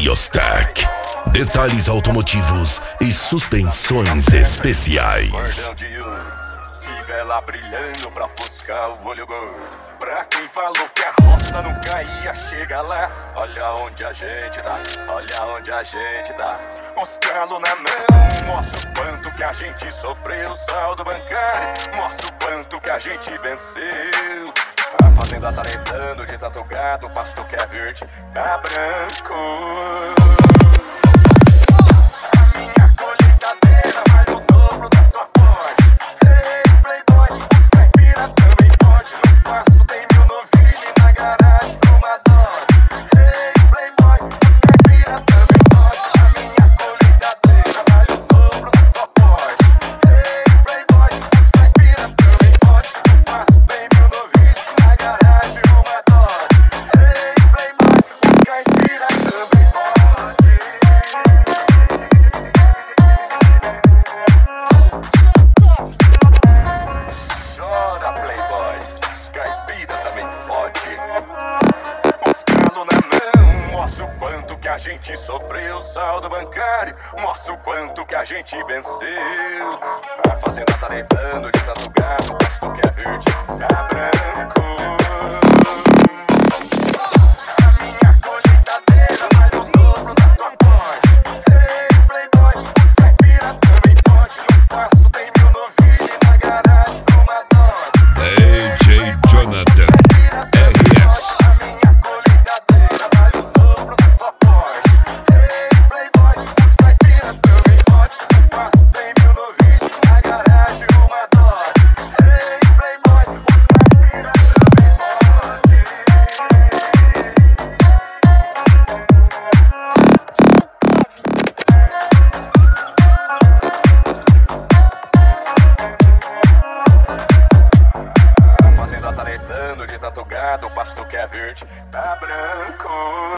Biostech. Detalhes automotivos e suspensões especiais. Cordão de ouro, fivela brilhando pra ofuscar o olho gordo. Pra quem falou que a roça não caía, chega lá. Olha onde a gente tá, olha onde a gente tá. Os calos na mão, mostra o quanto que a gente sofreu. O saldo bancário, mostra o quanto que a gente venceu. A fazenda tá levando de tanto gado, o pasto que é verde tá branco. Mostra o quanto que a gente sofreu, saldo bancário, mostra o quanto que a gente venceu. A fazenda tá levando de tanto gado, o pasto que é verde tá branco. A minha colheitadeira vale o dobro da tua porte. Hey playboy, os caipira também pode. No pasto tem 1000 novilhas e na garagem uma Dodge. DJ Jonathan RS. Tá levando de tanto gado, o pasto que é verde tá branco.